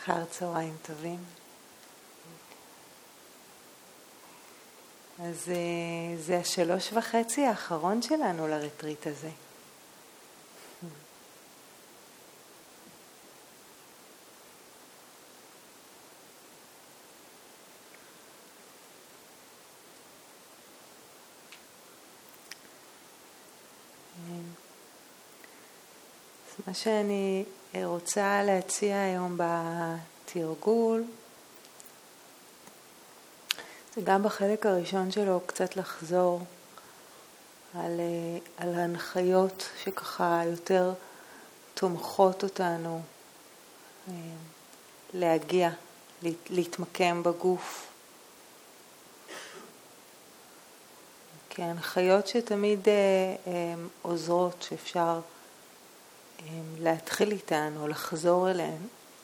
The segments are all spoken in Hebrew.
אחר צהריים טובים. אז זה 3.5 האחרון שלנו לרטריט הזה. מה שאני רוצה להציע היום בתרגול, זה גם בחלק הראשון שלו קצת לחזור על ההנחיות שככה יותר תומכות אותנו להגיע, להתמקם בגוף. כי ההנחיות שתמיד עוזרות, שאפשר להתחיל איתן או לחזור אליהן.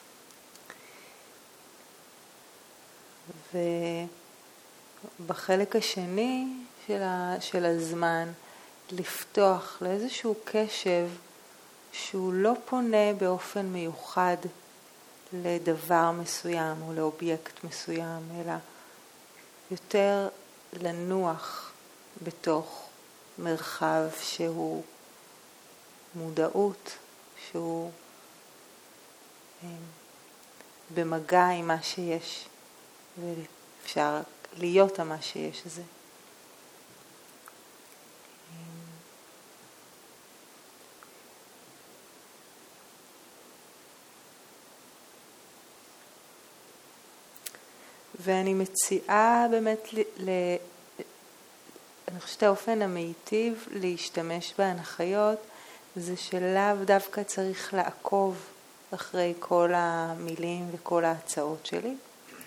ובחלק השני של הזמן לפתוח לאיזשהו קשב שהוא לא פונה באופן מיוחד לדבר מסוים או לאובייקט מסוים, אלא יותר לנוח בתוך מרחב שהוא מודעות, שהוא במגע עם מה שיש, ואפשר להיות מה שיש זה. ואני מציעה באמת אני חושבת האופן המיטיב להשתמש בהנחיות זה שלאו דווקא צריך לעקוב אחרי כל המילים וכל ההצעות שלי,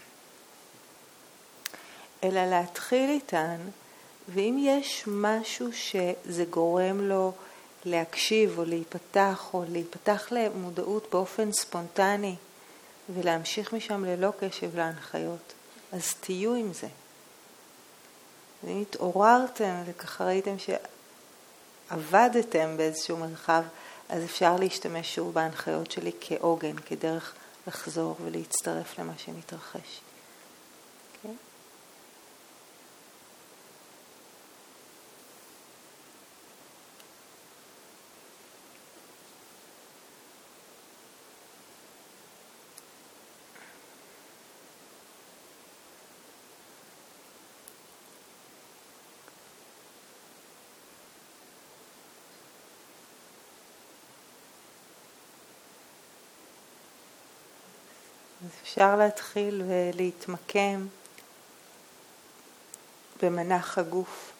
אלא להתחיל איתן, ואם יש משהו שזה גורם לו להקשיב או להיפתח למודעות באופן ספונטני ולהמשיך משם ללא קשב להנחיות, אז תהיו עם זה. ואם התעוררתם וככה ראיתם שעבדתם באיזשהו מרחב, אז אפשר להשתמש שוב בהנחיות שלי כעוגן, כדרך לחזור ולהצטרף למה שמתרחש. Okay? אז אפשר להתחיל ולהתמקם במנח הגוף.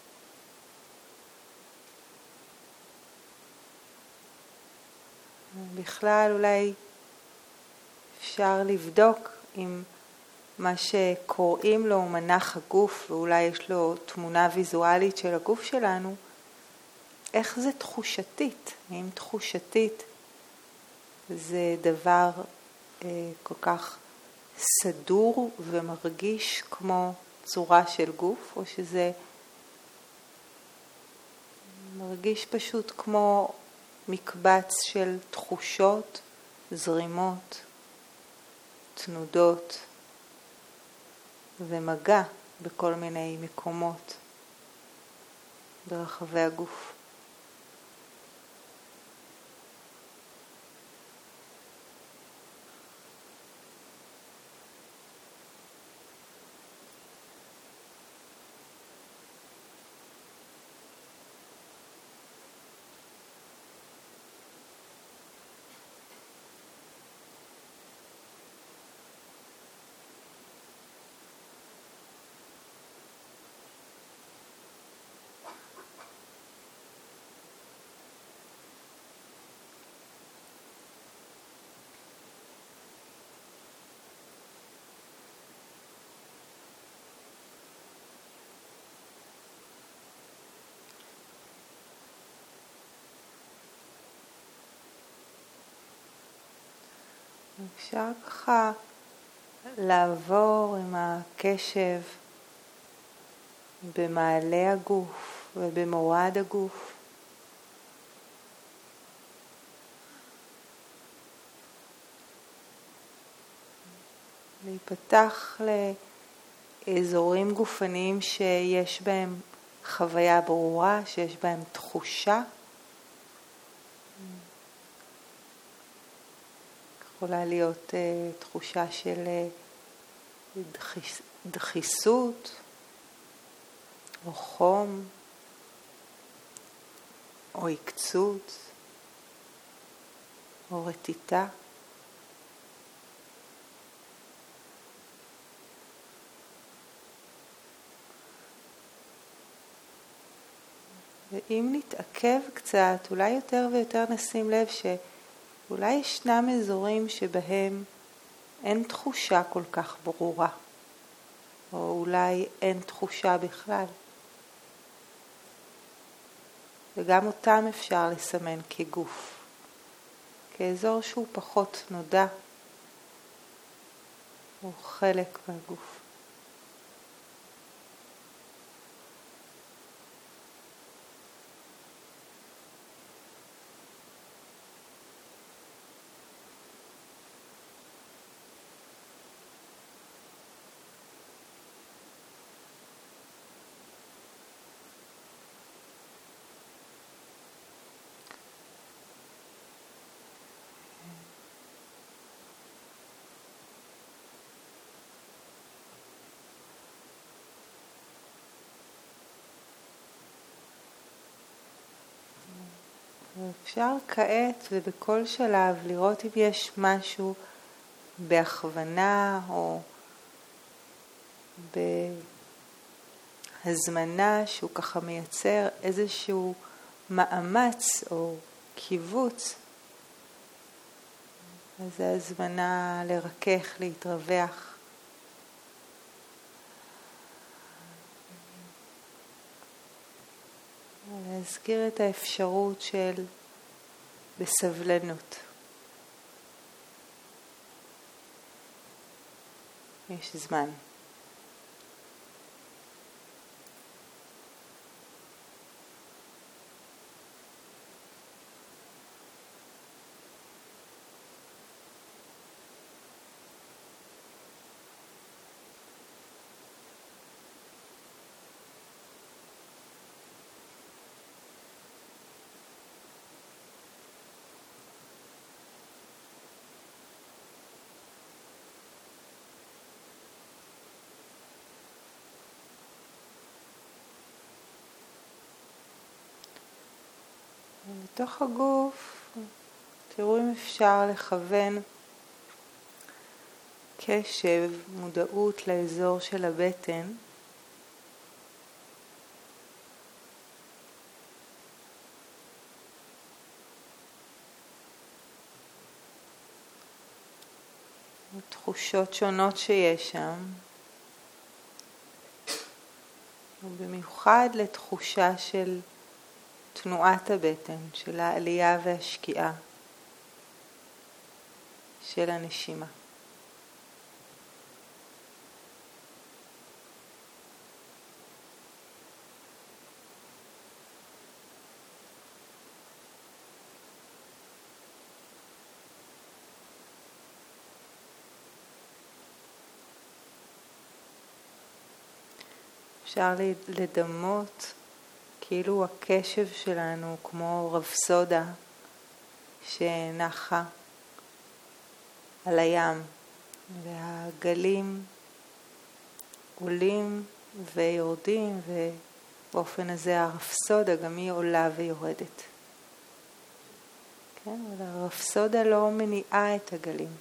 בכלל אולי אפשר לבדוק אם מה שקוראים לו מנח הגוף, ואולי יש לו תמונה ויזואלית של הגוף שלנו, איך זה תחושתית? האם תחושתית זה דבר כל כך סדור ומרגיש כמו צורה של גוף, או שזה מרגיש פשוט כמו מקבץ של תחושות, זרימות, תנודות ומגע בכל מיני מקומות ברחבי הגוף. אפשר ככה לעבור עם הקשב במעלה הגוף ובמורד הגוף. להיפתח לאזורים גופניים שיש בהם חוויה ברורה, שיש בהם תחושה. יכולה להיות תחושה של דחיסות או חום או עקצות או רטיטה. ואם נתעכב קצת, אולי יותר ויותר נשים לב שאולי ישנם אזורים שבהם אין תחושה כל כך ברורה, או אולי אין תחושה בכלל. וגם אותם אפשר לסמן כגוף, כאזור שהוא פחות נודע, הוא חלק מהגוף. אפשר כעת ובכל שלב לראות אם יש משהו בהכוונה או בהזמנה שהוא ככה מייצר איזשהו מאמץ או קיבוץ. אז זה הזמנה לרכך, להתרווח. להזכיר את האפשרות של בסבלנות. יש זמן. בתוך הגוף, תראו אם אפשר לכוון קשב, מודעות לאזור של הבטן. תחושות שונות שיש שם. ובמיוחד לתחושה של תנועת הבטן, של העלייה והשקיעה, של הנשימה. אפשר לדמות כאילו הקשב שלנו כמו רפסודה שנחה על הים, והגלים עולים ויורדים, ובאופן הזה הרפסודה גם היא עולה ויורדת. כן? אבל הרפסודה לא מניעה את הגלים.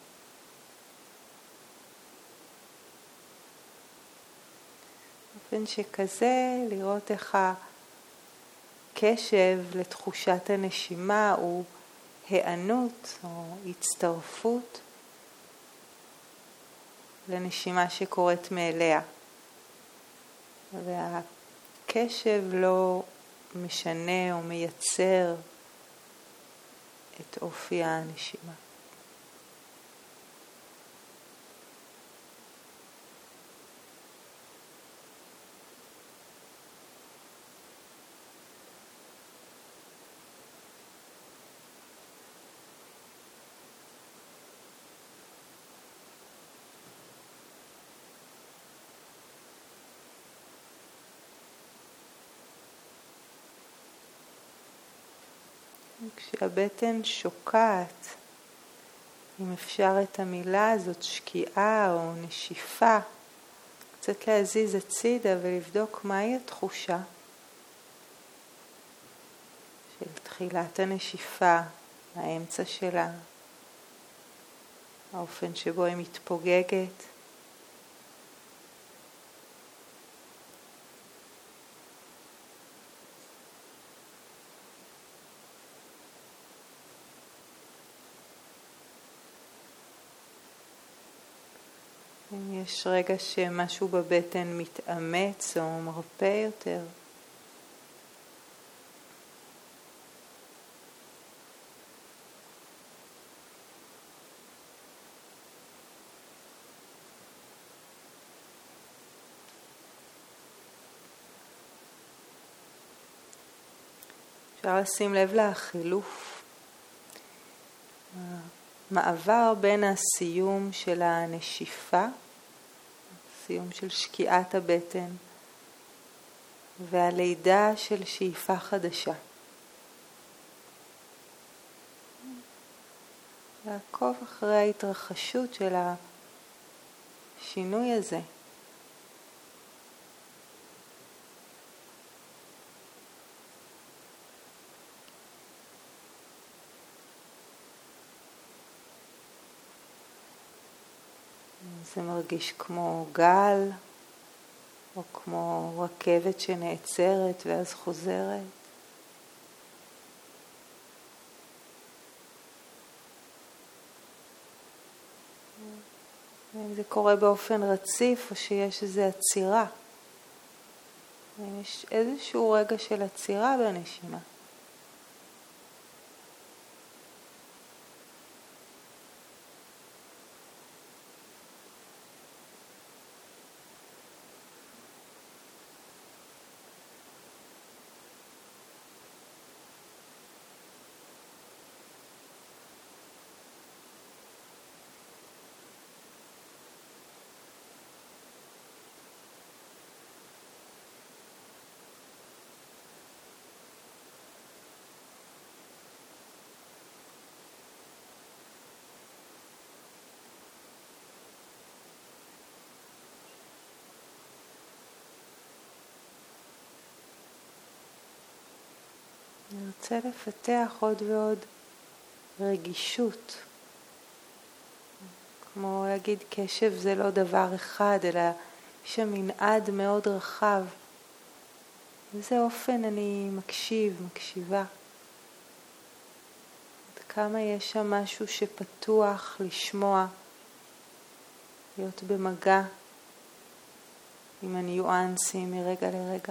באופן שכזה לראות איך הקשב לתחושת הנשימה הוא הענות או הצטרפות לנשימה שקורית מאליה. והקשב לא משנה או מייצר את אופי הנשימה. כשהבטן שוקעת, אם אפשר את המילה הזאת, שקיעה או נשיפה, קצת להזיז הצידה ולבדוק מהי התחושה של תחילת הנשיפה, האמצע שלה, האופן שבו היא מתפוגגת. אם יש רגע שמשהו בבטן מתאמץ או מרפא יותר, אפשר לשים לב לחילוף, מעבר בין הסיום של הנשיפה, סיום של שקיעת הבטן, והלידה של שאיפה חדשה. לעקוב אחרי ההתרחשות של השינוי הזה. זה מרגיש כמו גל, או כמו רכבת שנעצרת ואז חוזרת. אם זה קורה באופן רציף או שיש איזו עצירה. אם יש איזשהו רגע של עצירה בנשימה. אני רוצה לפתח עוד ועוד רגישות. כמו להגיד, קשב זה לא דבר אחד, אלא יש שם מנעד מאוד רחב. באיזה אופן אני מקשיבה. עד כמה יש שם משהו שפתוח לשמוע, להיות במגע עם הניואנסים מרגע לרגע.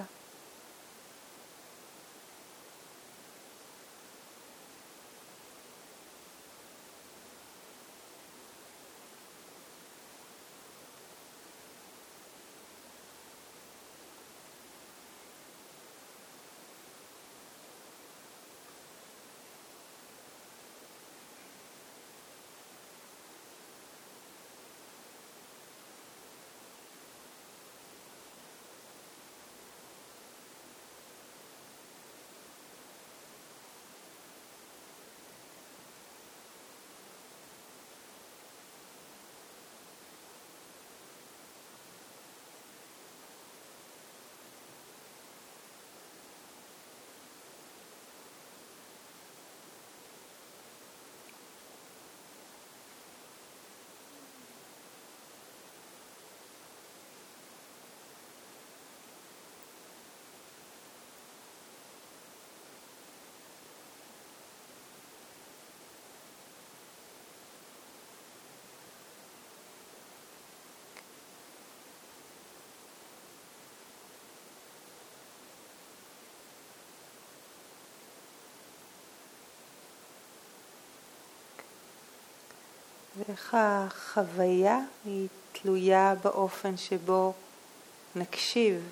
ואיך החוויה היא תלויה באופן שבו נקשיב.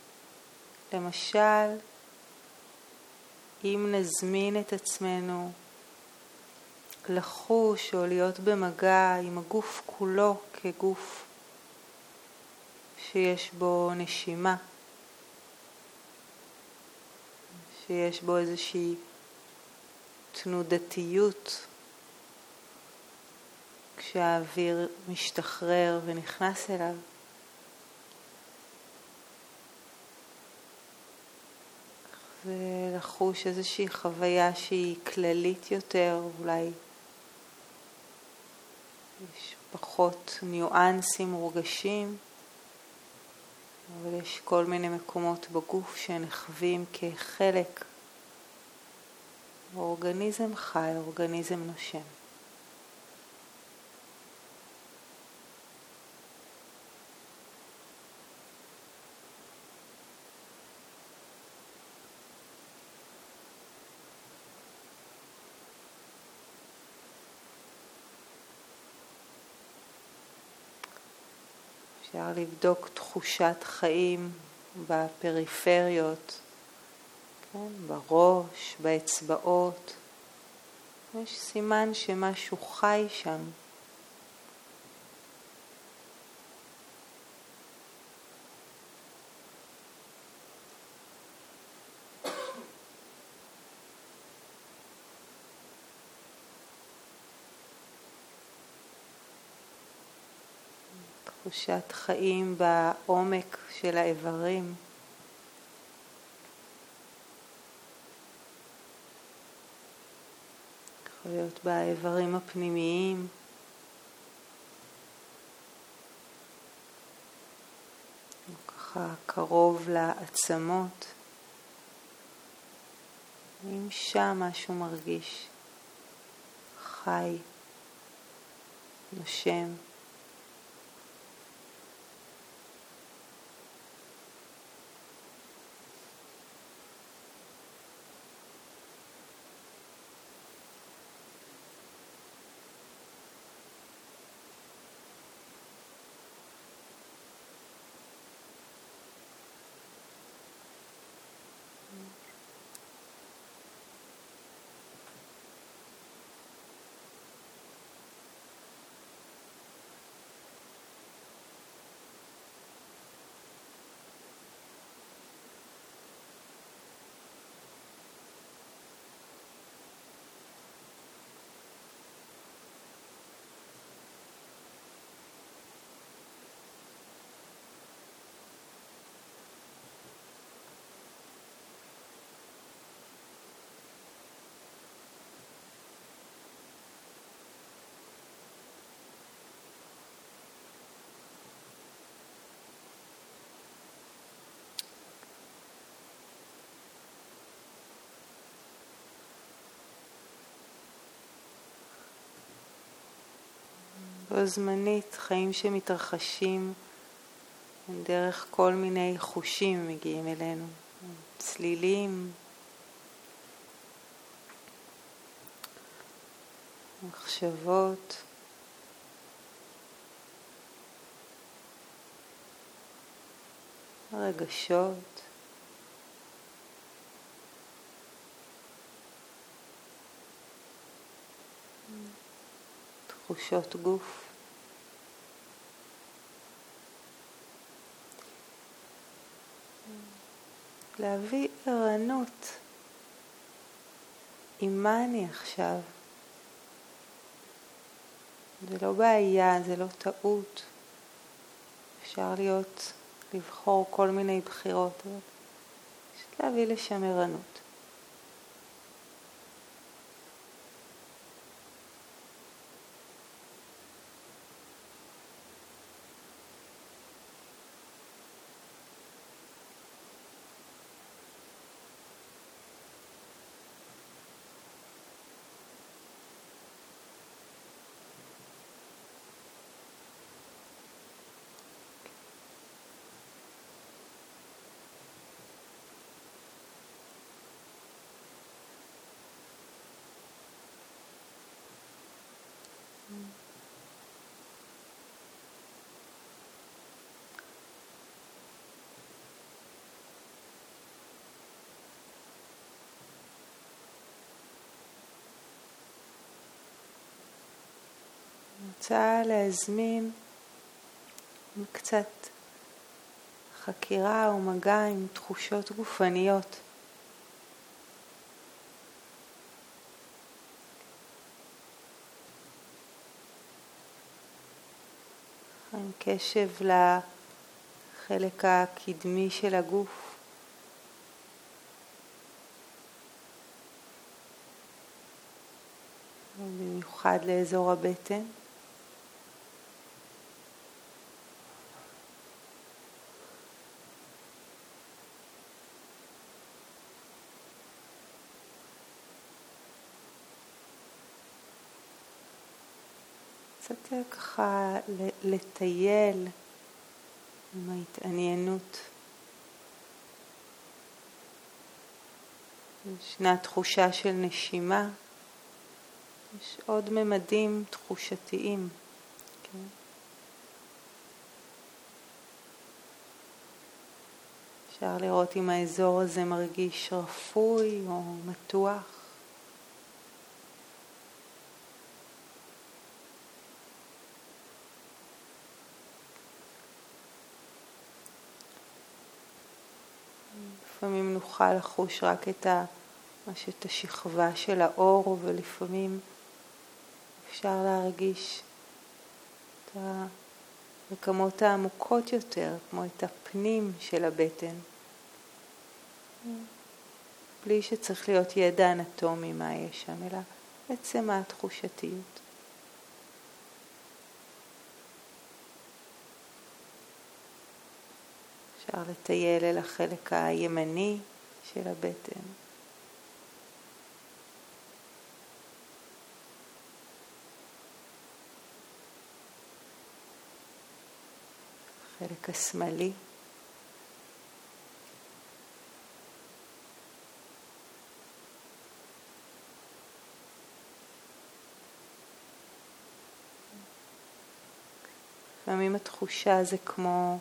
למשל, אם נזמין את עצמנו לחוש או להיות במגע עם הגוף כולו כגוף שיש בו נשימה, שיש בו איזושהי תנודתיות כשהאוויר משתחרר ונכנס אליו. ולחוש איזושהי חוויה שהיא כללית יותר, אולי יש פחות ניואנסים מורגשים, אבל יש כל מיני מקומות בגוף שנחווים כחלק אורגניזם חי, אורגניזם נושם. אפשר לבדוק תחושת חיים בפריפריות, כן? בראש, באצבעות. יש סימן שמשהו חי שם. תחושת חיים בעומק של האיברים. יכול להיות באיברים הפנימיים. ככה קרוב לעצמות. אם שם משהו מרגיש חי, נושם. בו זמנית חיים שמתרחשים דרך כל מיני חושים מגיעים אלינו, צלילים, מחשבות, רגשות, תחושות גוף. להביא ערנות עם מה אני עכשיו. זה לא בעיה, זה לא טעות. אפשר לבחור כל מיני בחירות, אבל פשוט להביא לשם ערנות. אני רוצה להזמין קצת חקירה או מגע עם תחושות גופניות. קשב לחלק הקדמי של הגוף. במיוחד לאזור הבטן. קצת ככה לטייל עם ההתעניינות. ישנה תחושה של נשימה. יש עוד ממדים תחושתיים. כן? אפשר לראות אם האזור הזה מרגיש רפוי או מתוח. לפעמים נוכל לחוש רק את השכבה של האור, ולפעמים אפשר להרגיש את הרקמות העמוקות יותר, כמו את הפנים של הבטן. בלי שצריך להיות ידע אנטומי מה יש שם, אלא עצם התחושתיות. אפשר לטייל אל החלק הימני של הבטן. החלק השמאלי. לפעמים התחושה זה כמו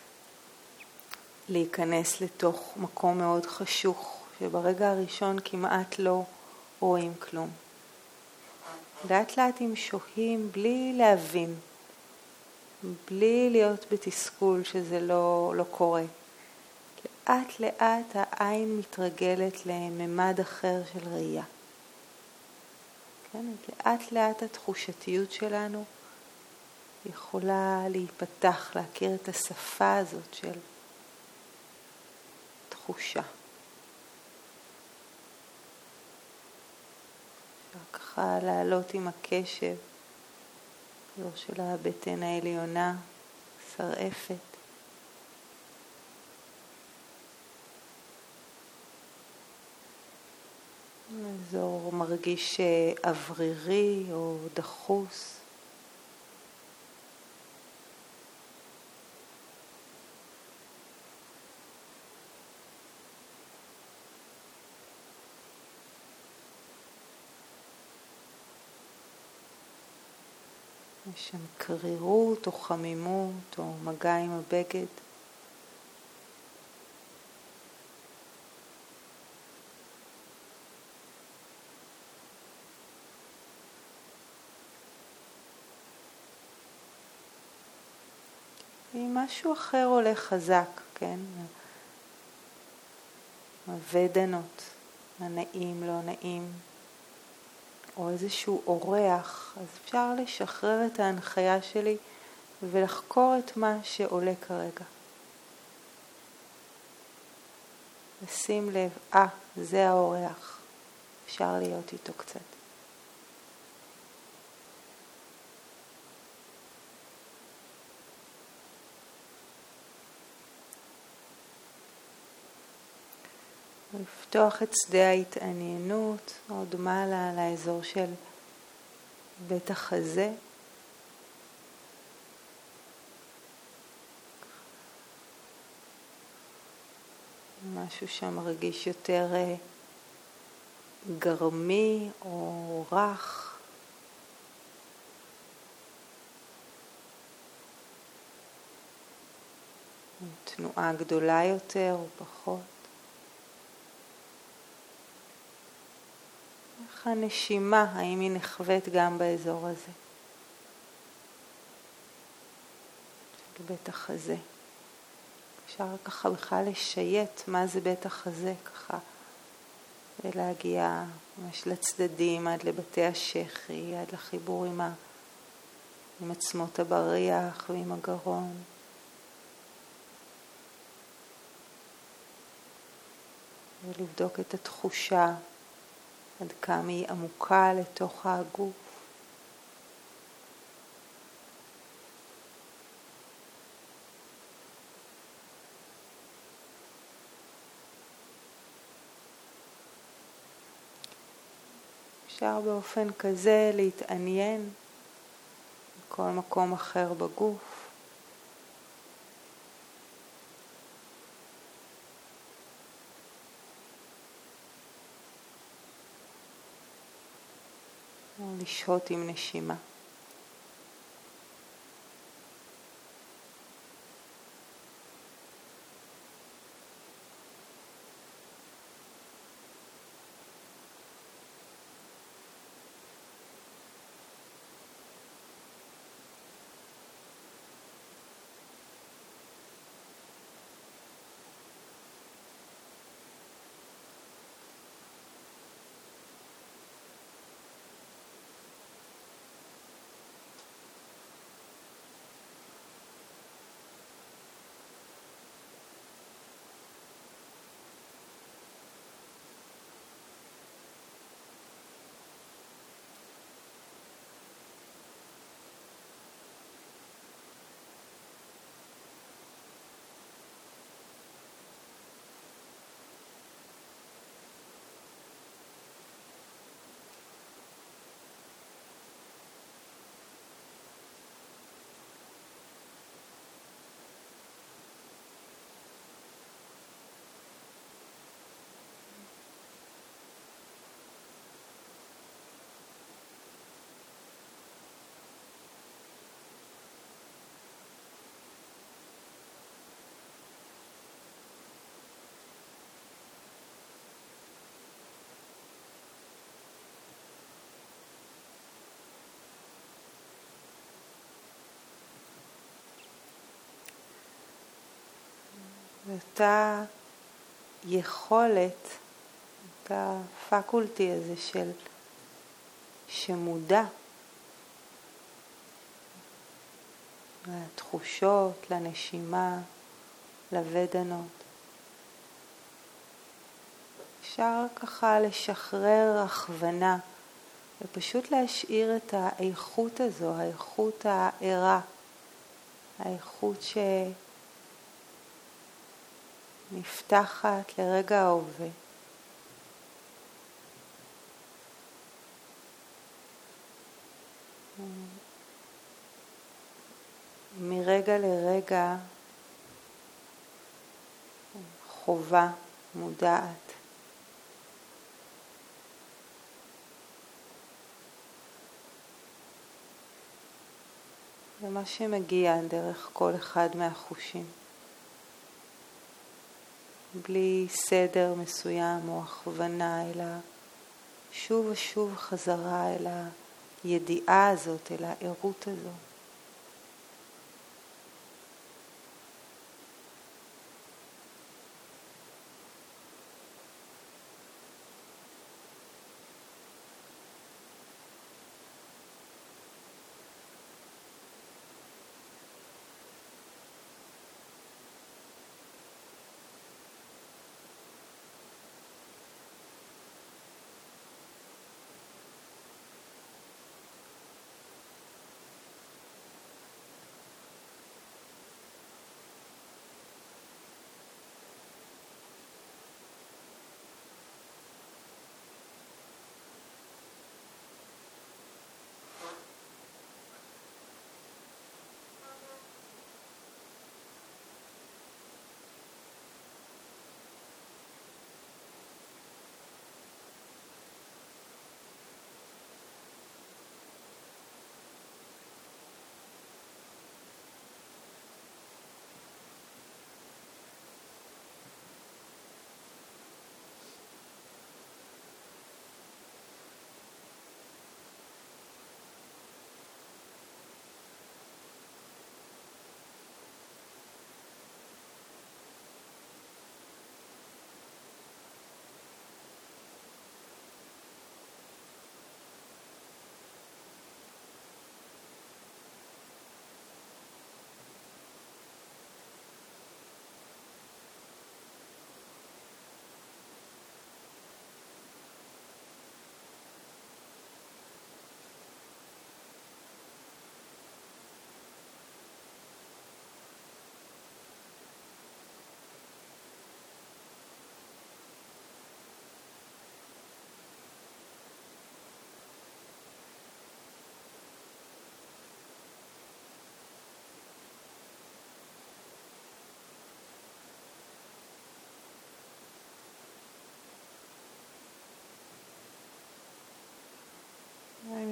להיכנס לתוך מקום מאוד חשוך, שברגע הראשון כמעט לא רואים כלום. לאט לאט אם שוהים בלי להבין, בלי להיות בתסכול שזה לא קורה. לאט לאט העין מתרגלת לממד אחר של ראייה. כן? לאט לאט התחושתיות שלנו יכולה להיפתח, להכיר את השפה הזאת של תחושה. אפשר ככה לעלות עם הקשב, אזור של הבטן העליונה, שרעפת. אזור מרגיש אוורירי או דחוס. יש שם קרירות או חמימות או מגע עם הבגד. אם משהו אחר עולה חזק, כן? הוודנות, הנעים, לא נעים. או איזשהו אורח, אז אפשר לשחרר את ההנחיה שלי ולחקור את מה שעולה כרגע. לשים לב, זה האורח. אפשר להיות איתו קצת. לפתוח את שדה ההתעניינות עוד מעלה לאזור של בית החזה. משהו שם מרגיש יותר גרמי או רך. תנועה גדולה יותר או פחות. איך הנשימה, האם היא נחוות גם באזור הזה? בית החזה. אפשר ככה בכלל לשייט מה זה בית החזה ככה. ולהגיע ממש לצדדים עד לבתי השכי, עד לחיבור עם עם עצמות הבריח ועם הגרון. ולבדוק את התחושה, עד כמה היא עמוקה לתוך הגוף. אפשר באופן כזה להתעניין בכל מקום אחר בגוף. או לשהות עם נשימה. ואותה יכולת, אותה פקולטי הזה של שמודע לתחושות, לנשימה, לוודנות. אפשר ככה לשחרר הכוונה ופשוט להשאיר את האיכות הזו, האיכות הערה, האיכות נפתחת לרגע ההווה. מרגע לרגע חובה מודעת. ומה שמגיע דרך כל אחד מהחושים. בלי סדר מסוים או הכוונה, אלא שוב ושוב חזרה אל הידיעה הזאת, אל הערות הזו.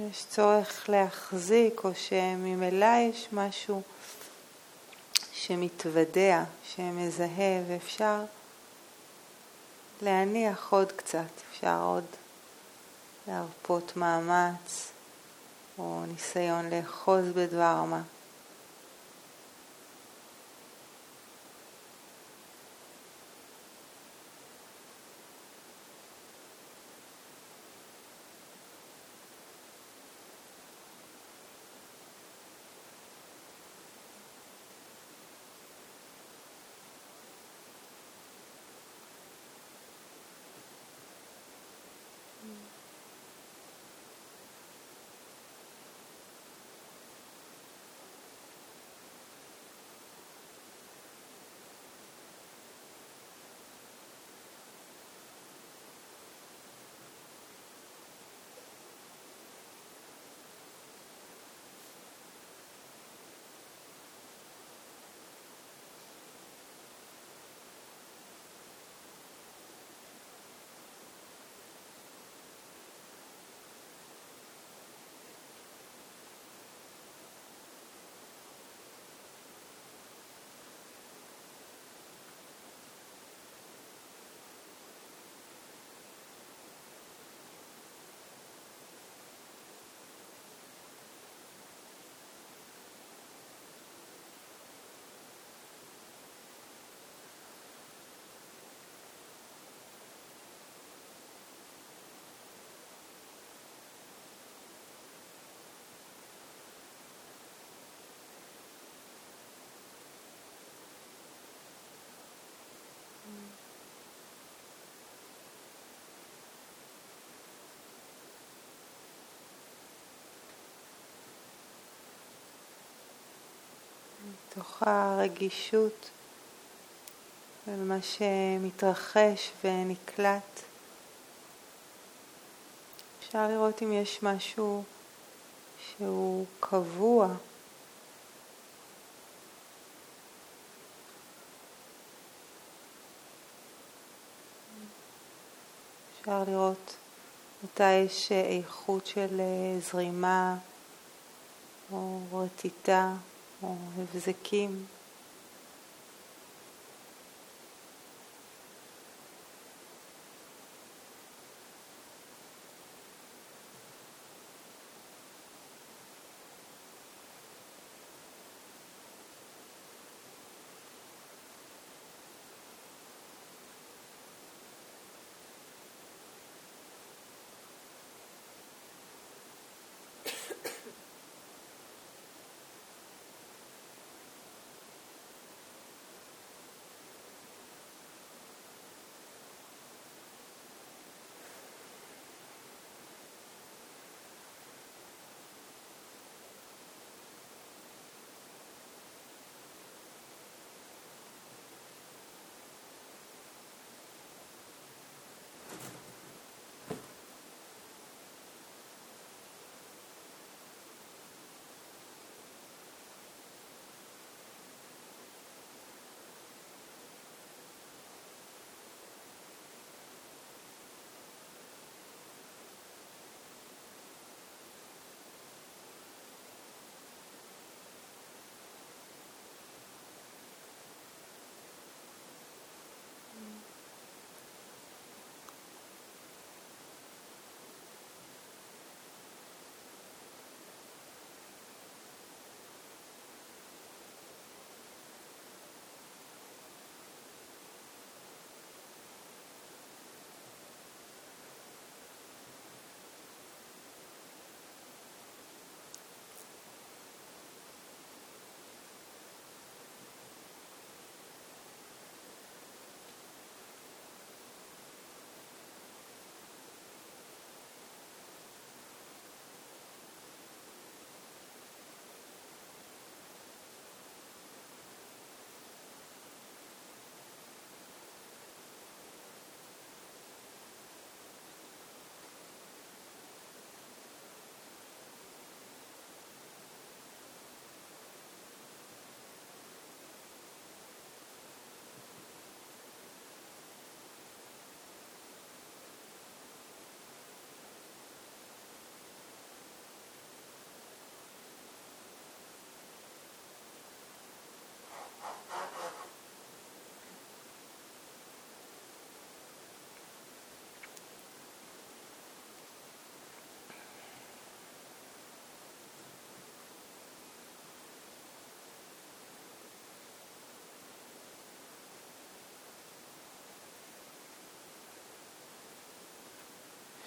יש צורך להחזיק, או שממילא יש משהו שמתוודע, שמזהה, ואפשר להניח עוד קצת, אפשר עוד להרפות מאמץ, או ניסיון לאחוז בדבר מה. מתוך הרגישות על מה שמתרחש ונקלט, אפשר לראות אם יש משהו שהוא קבוע, אפשר לראות מתי יש איכות של זרימה או רטיטה או הבזקים.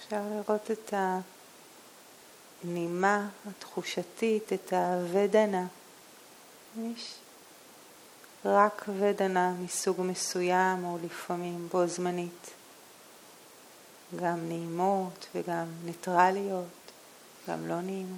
אפשר לראות את הנימה התחושתית, את הוודנה. יש רק ודנה מסוג מסוים או לפעמים בו זמנית. גם נעימות וגם ניטרליות, גם לא נעימות.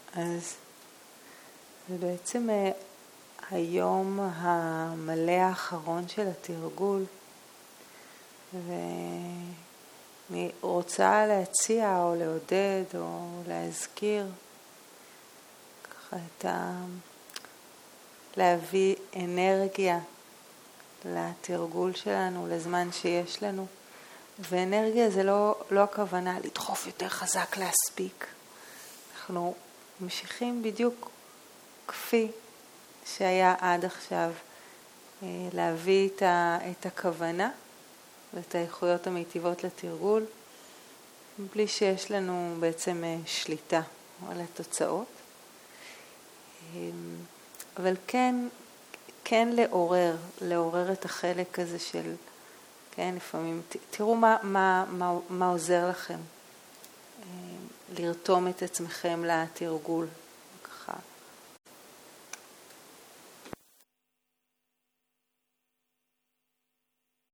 אז זה בעצם היום המלא האחרון של התרגול, ואני רוצה להציע או לעודד או להזכיר ככה להביא אנרגיה לתרגול שלנו, לזמן שיש לנו. ואנרגיה זה לא הכוונה לדחוף יותר חזק להספיק. אנחנו ממשיכים בדיוק כפי שהיה עד עכשיו, להביא את הכוונה ואת האיכויות המיטיבות לתרגול, בלי שיש לנו בעצם שליטה על התוצאות. אבל כן לעורר את החלק הזה של, כן, לפעמים, תראו מה עוזר לכם לרתום את עצמכם לתרגול.